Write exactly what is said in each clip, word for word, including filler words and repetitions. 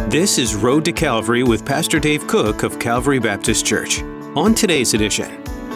This is Road to Calvary with Pastor Dave Cook of Calvary Baptist Church. On today's edition,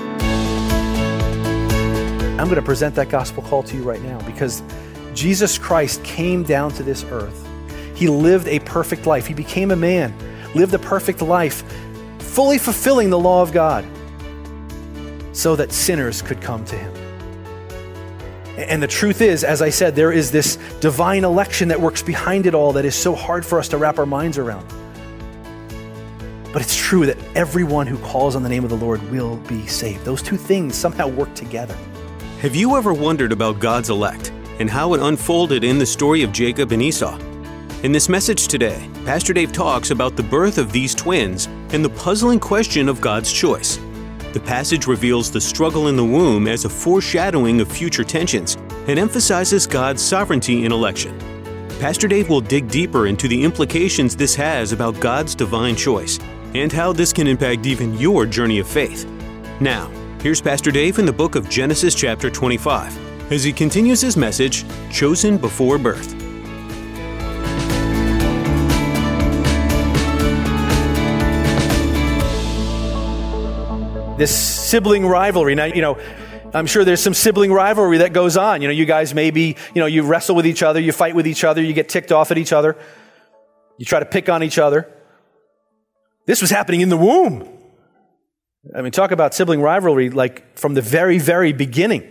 I'm going to present that gospel call to you right now because Jesus Christ came down to this earth. He lived a perfect life. He became a man, lived a perfect life, fully fulfilling the law of God so that sinners could come to him. And the truth is, as I said, there is this divine election that works behind it all that is so hard for us to wrap our minds around. But it's true that everyone who calls on the name of the Lord will be saved. Those two things somehow work together. have you ever wondered about God's elect and how it unfolded in the story of Jacob and Esau? In this message today, Pastor Dave talks about the birth of these twins and the puzzling question of God's choice. The passage reveals the struggle in the womb as a foreshadowing of future tensions and emphasizes God's sovereignty in election. Pastor Dave will dig deeper into the implications this has about God's divine choice and how this can impact even your journey of faith. Now, here's Pastor Dave in the book of Genesis chapter twenty-five as he continues his message, Chosen Before Birth. This sibling rivalry. Now, you know, I'm sure there's some sibling rivalry that goes on. You know, you guys maybe, you know, you wrestle with each other, you fight with each other, you get ticked off at each other, you try to pick on each other. This was happening in the womb. I mean, talk about sibling rivalry like from the very, very beginning.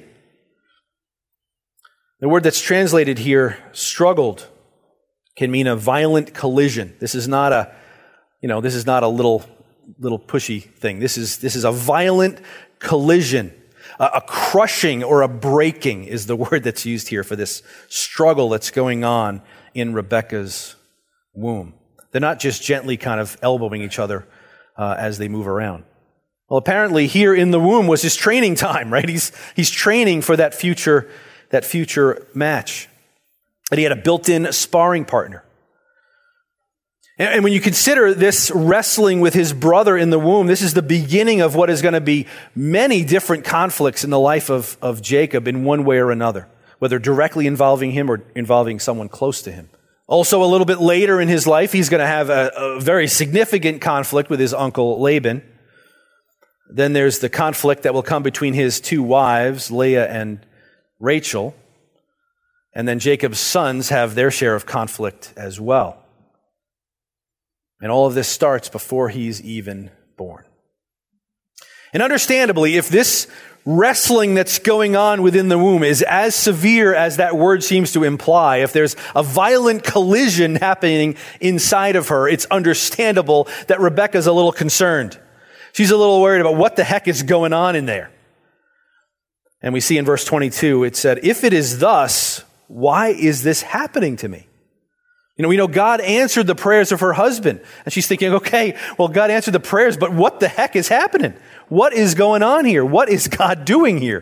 The word that's translated here, struggled, can mean a violent collision. This is not a, you know, this is not a little little pushy thing. This is this is a violent collision. A, a crushing or a breaking is the word that's used here for this struggle that's going on in Rebekah's womb. They're not just gently kind of elbowing each other uh, as they move around. Well, apparently here in the womb was his training time, right? He's he's training for that future that future match. And he had a built-in sparring partner. And when you consider this wrestling with his brother in the womb, this is the beginning of what is going to be many different conflicts in the life of, of Jacob in one way or another, whether directly involving him or involving someone close to him. Also, a little bit later in his life, he's going to have a, a very significant conflict with his uncle Laban. Then there's the conflict that will come between his two wives, Leah and Rachel. And then Jacob's sons have their share of conflict as well. And all of this starts before he's even born. And understandably, if this wrestling that's going on within the womb is as severe as that word seems to imply, if there's a violent collision happening inside of her, it's understandable that Rebekah's a little concerned. She's a little worried about what the heck is going on in there. And we see in verse twenty-two, it said, "If it is thus, why is this happening to me?" You know, we know God answered the prayers of her husband. And she's thinking, okay, well, God answered the prayers, but what the heck is happening? What is going on here? What is God doing here?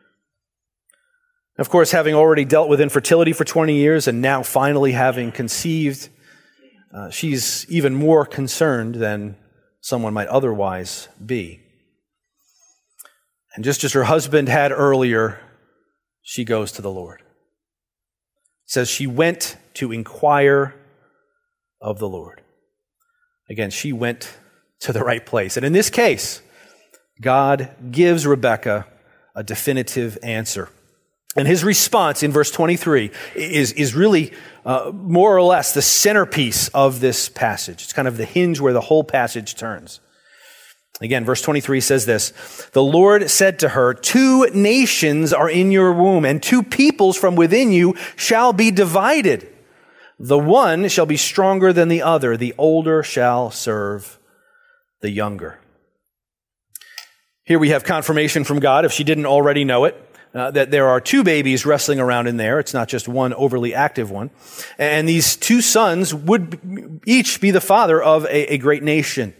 Of course, having already dealt with infertility for twenty years and now finally having conceived, uh, she's even more concerned than someone might otherwise be. And just as her husband had earlier, she goes to the Lord. It says she went to inquire of the Lord. Again, she went to the right place. And in this case, God gives Rebekah a definitive answer. And his response in verse twenty-three is, is really uh, more or less the centerpiece of this passage. It's kind of the hinge where the whole passage turns. Again, verse twenty-three says this, "The Lord said to her, two nations are in your womb, and two peoples from within you shall be divided. The one shall be stronger than the other. The older shall serve the younger." Here we have confirmation from God, if she didn't already know it, uh, that there are two babies wrestling around in there. It's not just one overly active one. And these two sons would each be the father of a, a great nation.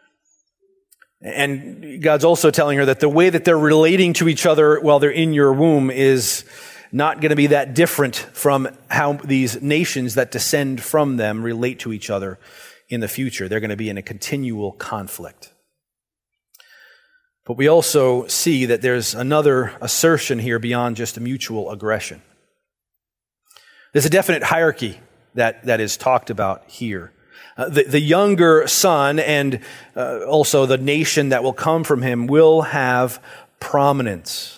And God's also telling her that the way that they're relating to each other while they're in your womb is not going to be that different from how these nations that descend from them relate to each other in the future. They're going to be in a continual conflict. But we also see that there's another assertion here beyond just a mutual aggression. There's a definite hierarchy that, that is talked about here. Uh, the, the younger son and uh, also the nation that will come from him will have prominence.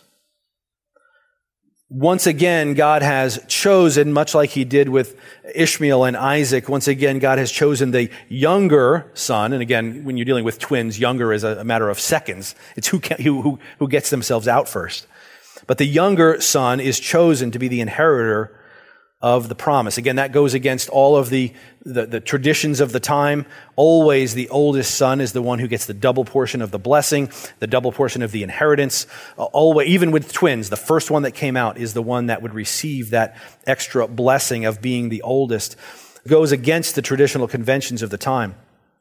Once again, God has chosen, much like he did with Ishmael and Isaac, once again, God has chosen the younger son. And again, when you're dealing with twins, younger is a, a matter of seconds. It's who, can, who, who gets themselves out first. But the younger son is chosen to be the inheritor of the promise. Again, that goes against all of the, the, the traditions of the time. Always the oldest son is the one who gets the double portion of the blessing, the double portion of the inheritance. Uh, always, even with twins, the first one that came out is the one that would receive that extra blessing of being the oldest. It goes against the traditional conventions of the time.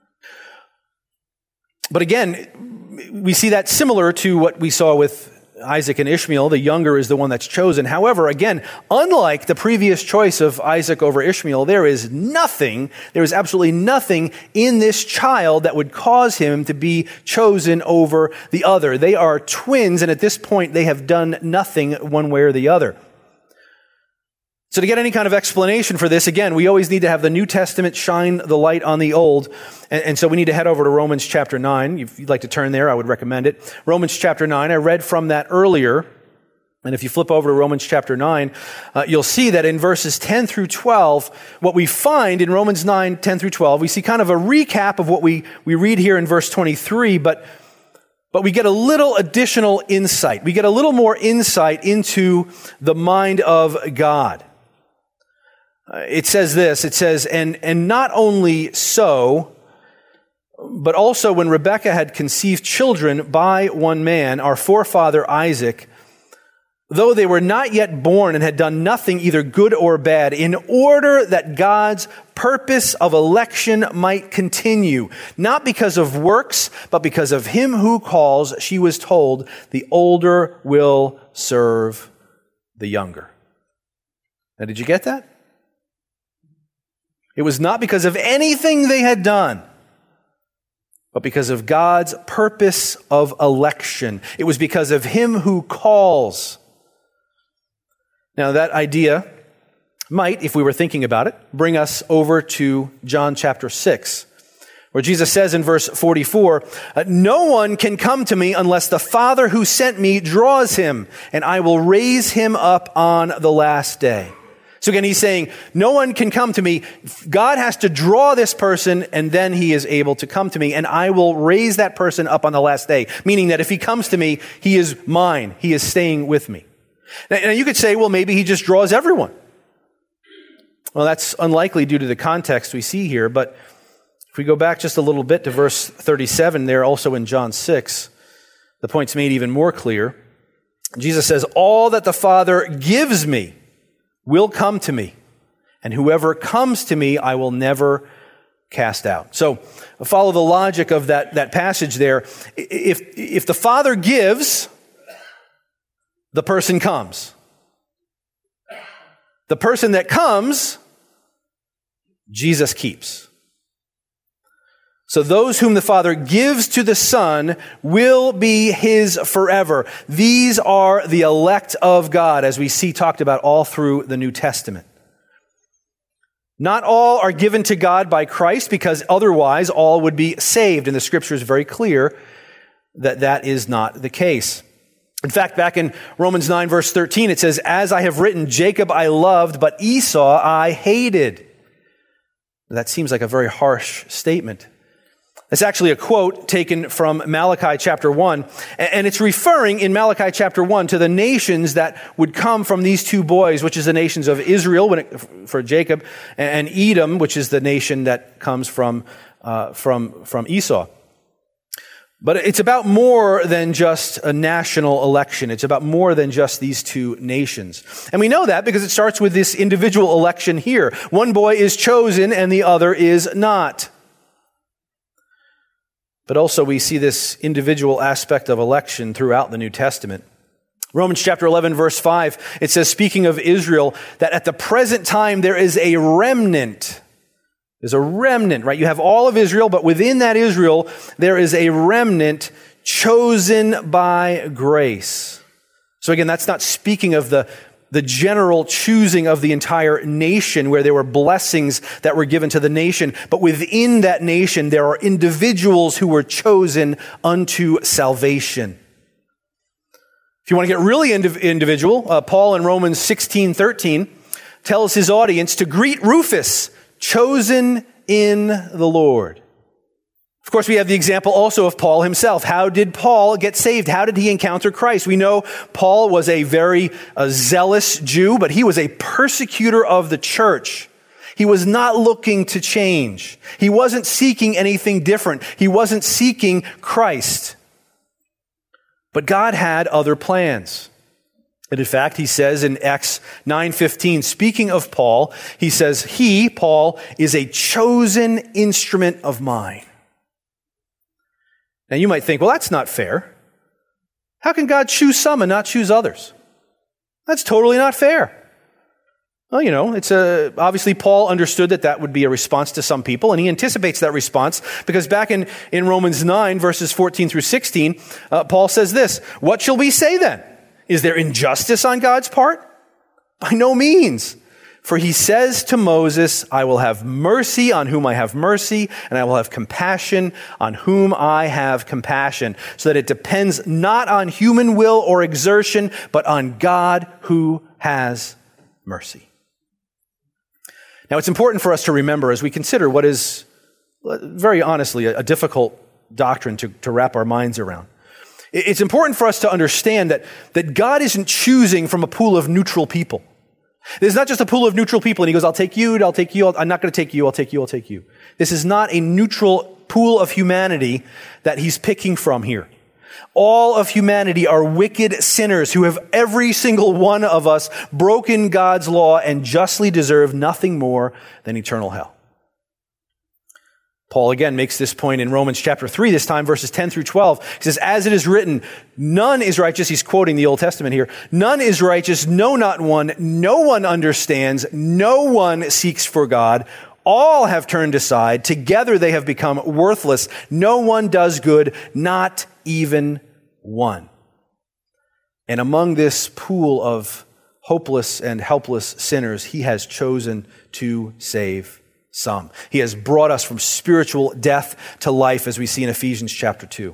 But again, we see that similar to what we saw with Isaac and Ishmael. The younger is the one that's chosen. However, again, unlike the previous choice of Isaac over Ishmael, there is nothing, there is absolutely nothing in this child that would cause him to be chosen over the other. They are twins, and at this point, they have done nothing one way or the other. So to get any kind of explanation for this, again, we always need to have the New Testament shine the light on the Old. And, and so we need to head over to Romans chapter nine. If you'd like to turn there, I would recommend it. Romans chapter nine, I read from that earlier. And if you flip over to Romans chapter nine, uh, you'll see that in verses ten through twelve, what we find in Romans nine, ten through twelve, we see kind of a recap of what we, we read here in verse twenty-three, but But we get a little additional insight. We get a little more insight into the mind of God. Uh, it says this, it says, and, and not only so, but also when Rebekah had conceived children by one man, our forefather Isaac, though they were not yet born and had done nothing either good or bad, in order that God's purpose of election might continue, not because of works, but because of him who calls, she was told, the older will serve the younger. Now, did you get that? It was not because of anything they had done, but because of God's purpose of election. It was because of him who calls. Now, that idea might, if we were thinking about it, bring us over to John chapter six, where Jesus says in verse forty-four, no one can come to me unless the Father who sent me draws him, and I will raise him up on the last day. So again, he's saying, no one can come to me. God has to draw this person, and then he is able to come to me, and I will raise that person up on the last day. Meaning that if he comes to me, he is mine. He is staying with me. Now, you could say, well, maybe he just draws everyone. Well, that's unlikely due to the context we see here, but if we go back just a little bit to verse thirty-seven there, also in John six, the point's made even more clear. Jesus says, all that the Father gives me will come to me, and whoever comes to me, I will never cast out. So follow the logic of that, that passage there. If, if the Father gives, the person comes. The person that comes, Jesus keeps. So those whom the Father gives to the Son will be his forever. These are the elect of God, as we see talked about all through the New Testament. Not all are given to God by Christ, because otherwise all would be saved. And the Scripture is very clear that that is not the case. In fact, back in Romans nine, verse thirteen, it says, as I have written, Jacob I loved, but Esau I hated. That seems like a very harsh statement. It's actually a quote taken from Malachi chapter one, and it's referring in Malachi chapter one to the nations that would come from these two boys, which is the nations of Israel when it, for Jacob, and Edom, which is the nation that comes from, uh, from, from Esau. But it's about more than just a national election. It's about more than just these two nations. And we know that because it starts with this individual election here. One boy is chosen and the other is not. But also we see this individual aspect of election throughout the New Testament. Romans chapter eleven, verse five, it says, speaking of Israel, that at the present time there is a remnant. There's a remnant, right? You have all of Israel, but within that Israel, there is a remnant chosen by grace. So again, that's not speaking of the the general choosing of the entire nation, where there were blessings that were given to the nation. But within that nation, there are individuals who were chosen unto salvation. If you want to get really indiv- individual, uh, Paul in Romans sixteen thirteen tells his audience to greet Rufus, chosen in the Lord. Of course, we have the example also of Paul himself. How did Paul get saved? How did he encounter Christ? We know Paul was a very uh, zealous Jew, but he was a persecutor of the church. He was not looking to change. He wasn't seeking anything different. He wasn't seeking Christ. But God had other plans. And in fact, he says in Acts nine fifteen, speaking of Paul, he says, he, Paul, is a chosen instrument of mine. Now you might think, well, that's not fair. How can God choose some and not choose others? That's totally not fair. Well, you know, it's a, obviously Paul understood that that would be a response to some people, and he anticipates that response, because back in, in Romans nine, verses fourteen through sixteen, uh, Paul says this, what shall we say then? Is there injustice on God's part? By no means. For he says to Moses, I will have mercy on whom I have mercy, and I will have compassion on whom I have compassion, so that it depends not on human will or exertion, but on God who has mercy. Now, it's important for us to remember as we consider what is, very honestly, a difficult doctrine to, to wrap our minds around. It's important for us to understand that, that God isn't choosing from a pool of neutral people. There's not just a pool of neutral people and he goes, I'll take you, I'll take you, I'll, I'm not going to take you, I'll take you, I'll take you. This is not a neutral pool of humanity that he's picking from here. All of humanity are wicked sinners who have, every single one of us, broken God's law and justly deserve nothing more than eternal hell. Paul again makes this point in Romans chapter three, this time verses ten through twelve. He says, as it is written, none is righteous. He's quoting the Old Testament here. None is righteous, no, not one. No one understands. No one seeks for God. All have turned aside. Together they have become worthless. No one does good, not even one. And among this pool of hopeless and helpless sinners, he has chosen to save some. He has brought us from spiritual death to life, as we see in Ephesians chapter two.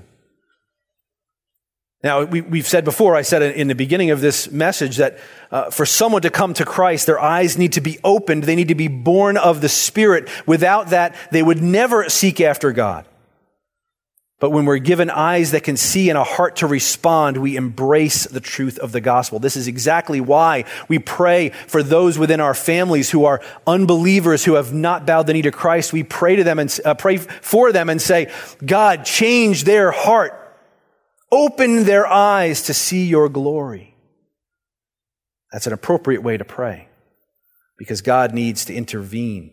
Now, we, we've said before, I said in the beginning of this message that uh, for someone to come to Christ, their eyes need to be opened. They need to be born of the Spirit. Without that, they would never seek after God. But when we're given eyes that can see and a heart to respond, we embrace the truth of the gospel. This is exactly why we pray for those within our families who are unbelievers, who have not bowed the knee to Christ. We pray to them and uh, pray for them and say, God, change their heart. Open their eyes to see your glory. That's an appropriate way to pray, because God needs to intervene.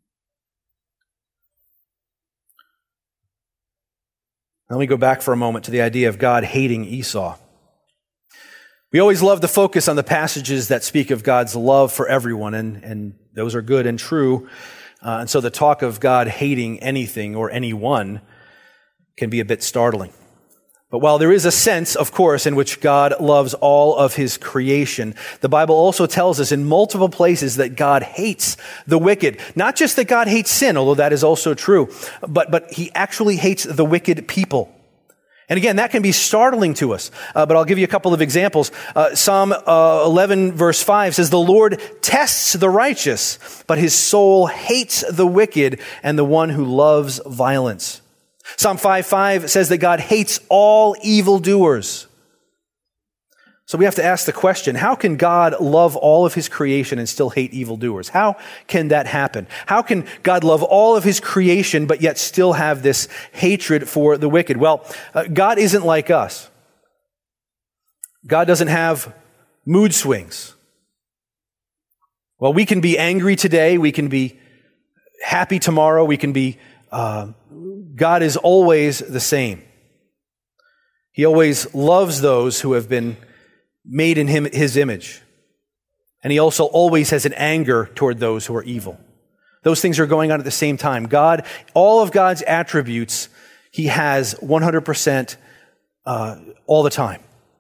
Let me go back for a moment to the idea of God hating Esau. We always love to focus on the passages that speak of God's love for everyone, and, and those are good and true. Uh, and so the talk of God hating anything or anyone can be a bit startling. But while there is a sense, of course, in which God loves all of his creation, the Bible also tells us in multiple places that God hates the wicked. Not just that God hates sin, although that is also true, but, but he actually hates the wicked people. And again, that can be startling to us, uh, but I'll give you a couple of examples. Uh, Psalm uh, eleven verse five says, the Lord tests the righteous, but his soul hates the wicked and the one who loves violence. Psalm five five says that God hates all evildoers. So we have to ask the question, how can God love all of his creation and still hate evildoers? How can that happen? How can God love all of his creation but yet still have this hatred for the wicked? Well, uh, God isn't like us. God doesn't have mood swings. Well, we can be angry today, we can be happy tomorrow, we can be uh, God is always the same. He always loves those who have been made in him, his image. And he also always has an anger toward those who are evil. Those things are going on at the same time. God, all of God's attributes, he has one hundred percent uh, all the time.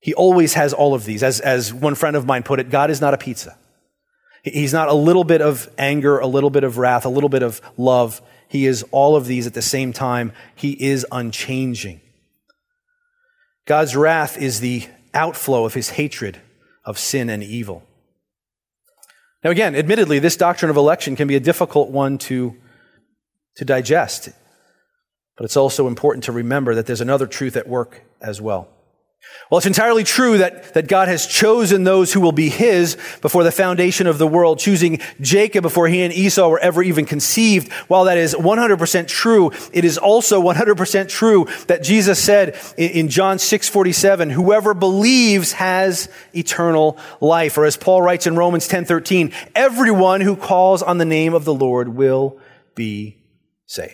He always has all of these. As, as one friend of mine put it, God is not a pizza. He's not a little bit of anger, a little bit of wrath, a little bit of love. He is all of these at the same time. He is unchanging. God's wrath is the outflow of his hatred of sin and evil. Now again, admittedly, this doctrine of election can be a difficult one to, to digest. But it's also important to remember that there's another truth at work as well. Well, it's entirely true that, that God has chosen those who will be his before the foundation of the world, choosing Jacob before he and Esau were ever even conceived. While that is one hundred percent true, it is also one hundred percent true that Jesus said in, in John six forty-seven, whoever believes has eternal life. Or as Paul writes in Romans ten thirteen, everyone who calls on the name of the Lord will be saved.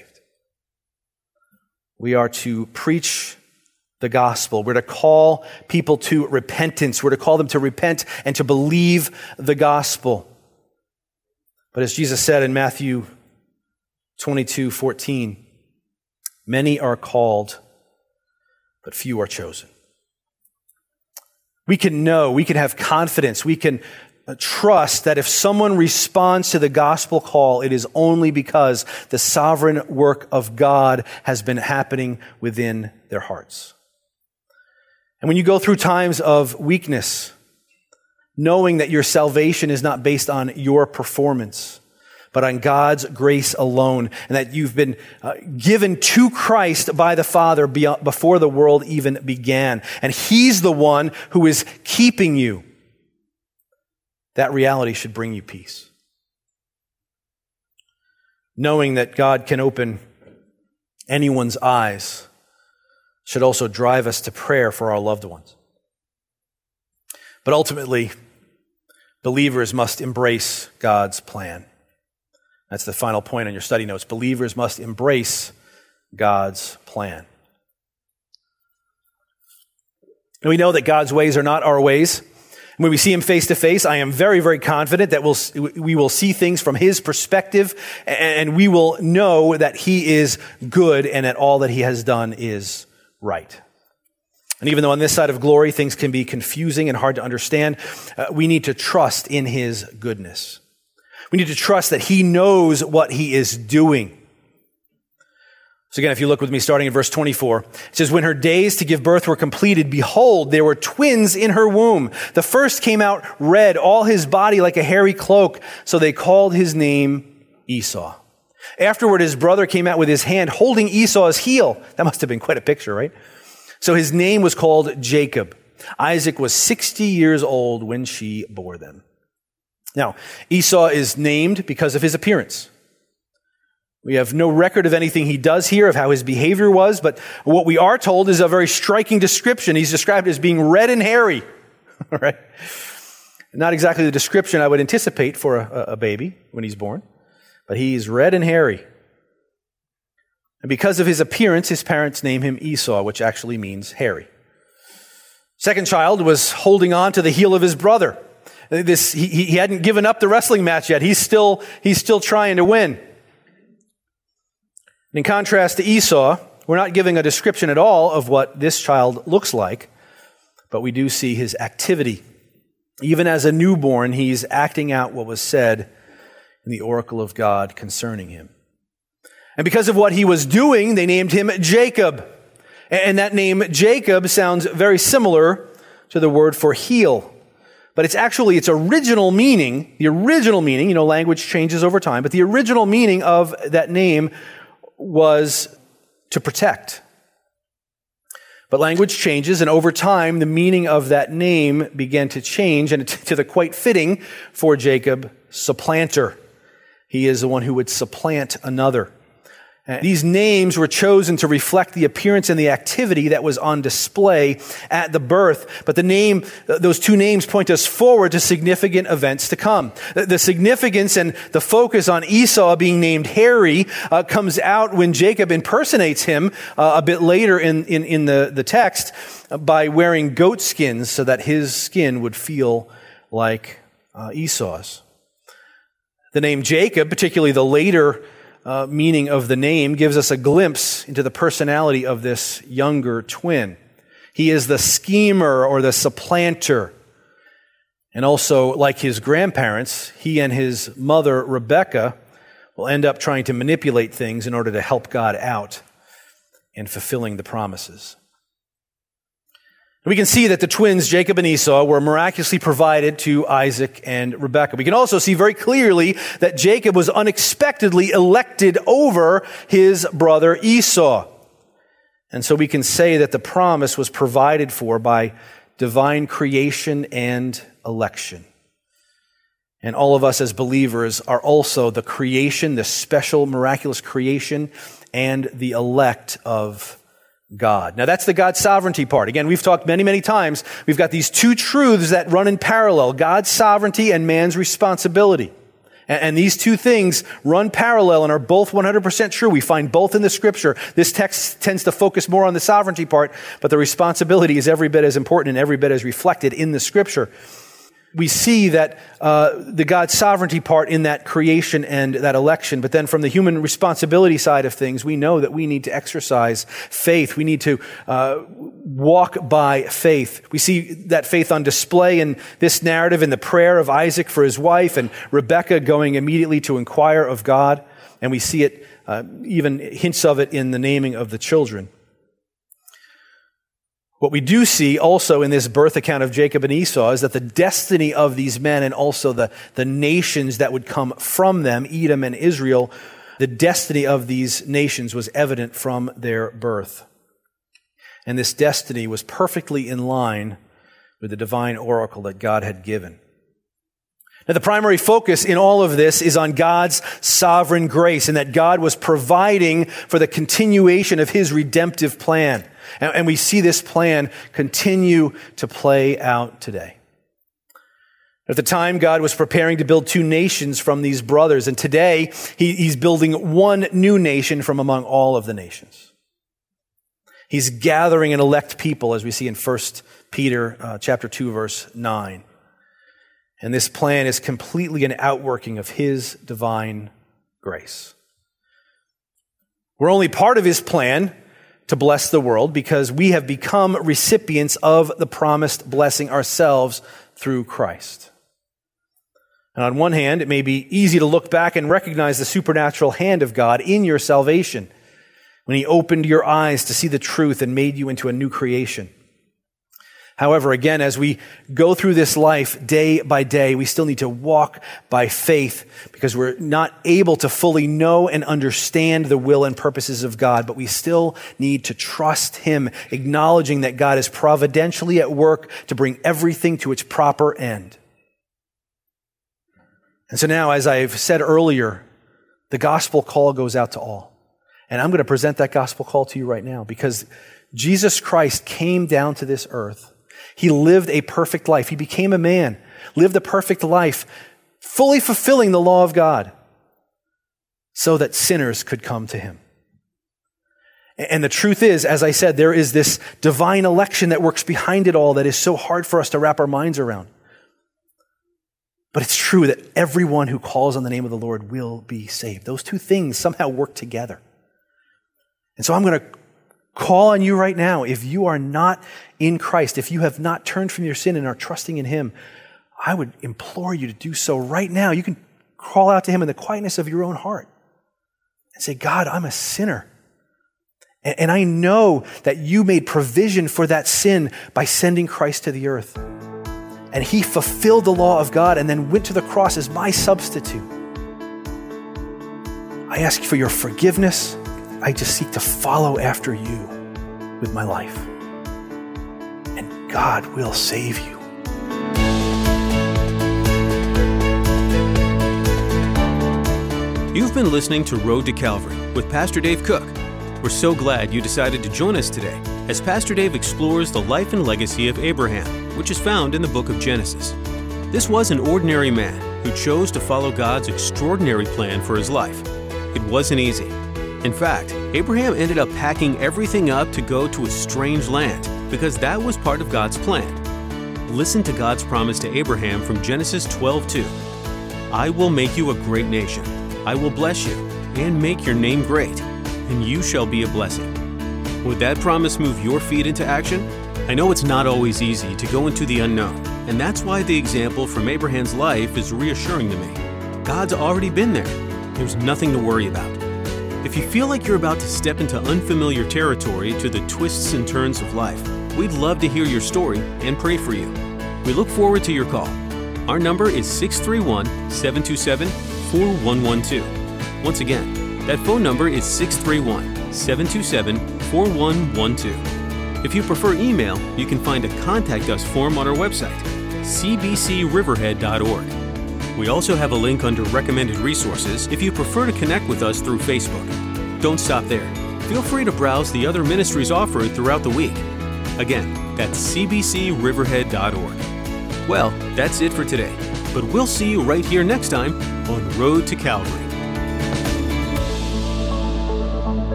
We are to preach the gospel. We're to call people to repentance. We're to call them to repent and to believe the gospel. But as Jesus said in Matthew twenty-two fourteen, many are called, but few are chosen. We can know, we can have confidence, we can trust that if someone responds to the gospel call, it is only because the sovereign work of God has been happening within their hearts. And when you go through times of weakness, knowing that your salvation is not based on your performance, but on God's grace alone, and that you've been uh, given to Christ by the Father before the world even began, and he's the one who is keeping you, that reality should bring you peace. Knowing that God can open anyone's eyes should also drive us to prayer for our loved ones. But ultimately, believers must embrace God's plan. That's the final point on your study notes. Believers must embrace God's plan. And we know that God's ways are not our ways. When we see him face to face, I am very, very confident that we'll, we will see things from his perspective, and we will know that he is good and that all that he has done is right. And even though on this side of glory things can be confusing and hard to understand, uh, we need to trust in his goodness. We need to trust that he knows what he is doing. So again, if you look with me starting in verse twenty-four, it says, when her days to give birth were completed, behold, there were twins in her womb. The first came out red, all his body like a hairy cloak. So they called his name Esau. Afterward, his brother came out with his hand holding Esau's heel. That must have been quite a picture, right? So his name was called Jacob. Isaac was sixty years old when she bore them. Now, Esau is named because of his appearance. We have no record of anything he does here, of how his behavior was, but what we are told is a very striking description. He's described as being red and hairy. All right? Not exactly the description I would anticipate for a, a baby when he's born, but he's red and hairy. And because of his appearance, his parents name him Esau, which actually means hairy. Second child was holding on to the heel of his brother. This, he, he hadn't given up the wrestling match yet. He's still, he's still trying to win. In contrast to Esau, we're not giving a description at all of what this child looks like, but we do see his activity. Even as a newborn, he's acting out what was said in the oracle of God concerning him. And because of what he was doing, they named him Jacob. And that name Jacob sounds very similar to the word for heel. But it's actually its original meaning, the original meaning, you know, language changes over time, but the original meaning of that name was to protect. But language changes, and over time, the meaning of that name began to change, and to the quite fitting for Jacob, supplanter. He is the one who would supplant another. And these names were chosen to reflect the appearance and the activity that was on display at the birth. But the name, those two names point us forward to significant events to come. The significance and the focus on Esau being named hairy uh, comes out when Jacob impersonates him uh, a bit later in, in, in the, the text uh, by wearing goat skins so that his skin would feel like uh, Esau's. The name Jacob, particularly the later Uh, meaning of the name, gives us a glimpse into the personality of this younger twin. He is the schemer or the supplanter. And also, like his grandparents, he and his mother, Rebekah, will end up trying to manipulate things in order to help God out in fulfilling the promises. We can see that the twins, Jacob and Esau, were miraculously provided to Isaac and Rebekah. We can also see very clearly that Jacob was unexpectedly elected over his brother Esau. And so we can say that the promise was provided for by divine creation and election. And all of us as believers are also the creation, the special miraculous creation, and the elect of God. Now that's the God's sovereignty part. Again, we've talked many, many times. We've got these two truths that run in parallel, God's sovereignty and man's responsibility. And, and these two things run parallel and are both one hundred percent true. We find both in the scripture. This text tends to focus more on the sovereignty part, but the responsibility is every bit as important and every bit as reflected in the scripture. We see that uh, the God's sovereignty part in that creation and that election, but then from the human responsibility side of things, we know that we need to exercise faith. We need to uh, walk by faith. We see that faith on display in this narrative in the prayer of Isaac for his wife and Rebekah going immediately to inquire of God, and we see it, uh, even hints of it in the naming of the children. What we do see also in this birth account of Jacob and Esau is that the destiny of these men and also the, the nations that would come from them, Edom and Israel, the destiny of these nations was evident from their birth. And this destiny was perfectly in line with the divine oracle that God had given. Now, the primary focus in all of this is on God's sovereign grace and that God was providing for the continuation of his redemptive plan. And, and we see this plan continue to play out today. At the time, God was preparing to build two nations from these brothers, and today he, he's building one new nation from among all of the nations. He's gathering an elect people, as we see in First Peter uh, chapter two, verse nine. And this plan is completely an outworking of his divine grace. We're only part of his plan to bless the world because we have become recipients of the promised blessing ourselves through Christ. And on one hand, it may be easy to look back and recognize the supernatural hand of God in your salvation when he opened your eyes to see the truth and made you into a new creation. However, again, as we go through this life day by day, we still need to walk by faith because we're not able to fully know and understand the will and purposes of God, but we still need to trust him, acknowledging that God is providentially at work to bring everything to its proper end. And so now, as I've said earlier, the gospel call goes out to all. And I'm going to present that gospel call to you right now because Jesus Christ came down to this earth. He lived a perfect life. He became a man, lived a perfect life, fully fulfilling the law of God so that sinners could come to him. And the truth is, as I said, there is this divine election that works behind it all that is so hard for us to wrap our minds around. But it's true that everyone who calls on the name of the Lord will be saved. Those two things somehow work together. And so I'm going to call on you right now. If you are not in Christ, if you have not turned from your sin and are trusting in him, I would implore you to do so right now. You can call out to him in the quietness of your own heart and say, God, I'm a sinner. And, and I know that you made provision for that sin by sending Christ to the earth. And he fulfilled the law of God and then went to the cross as my substitute. I ask for your forgiveness. I just seek to follow after you with my life. And God will save you. You've been listening to Road to Calvary with Pastor Dave Cook. We're so glad you decided to join us today as Pastor Dave explores the life and legacy of Abraham, which is found in the book of Genesis. This was an ordinary man who chose to follow God's extraordinary plan for his life. It wasn't easy. In fact, Abraham ended up packing everything up to go to a strange land because that was part of God's plan. Listen to God's promise to Abraham from Genesis twelve two. I will make you a great nation. I will bless you and make your name great, and you shall be a blessing. Would that promise move your feet into action? I know it's not always easy to go into the unknown, and that's why the example from Abraham's life is reassuring to me. God's already been there. There's nothing to worry about. If you feel like you're about to step into unfamiliar territory to the twists and turns of life, we'd love to hear your story and pray for you. We look forward to your call. Our number is six three one, seven two seven, four one one two. Once again, that phone number is six three one, seven two seven, four one one two. If you prefer email, you can find a Contact Us form on our website, c b c riverhead dot org. We also have a link under Recommended Resources if you prefer to connect with us through Facebook. Don't stop there. Feel free to browse the other ministries offered throughout the week. Again, that's c b c riverhead dot org. Well, that's it for today, but we'll see you right here next time on Road to Calvary.